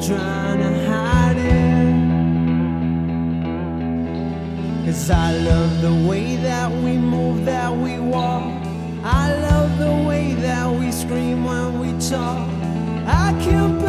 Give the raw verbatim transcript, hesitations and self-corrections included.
trying to hide it. 'Cause I love the way that we move, that we walk. I love the way that we scream when we talk. I can't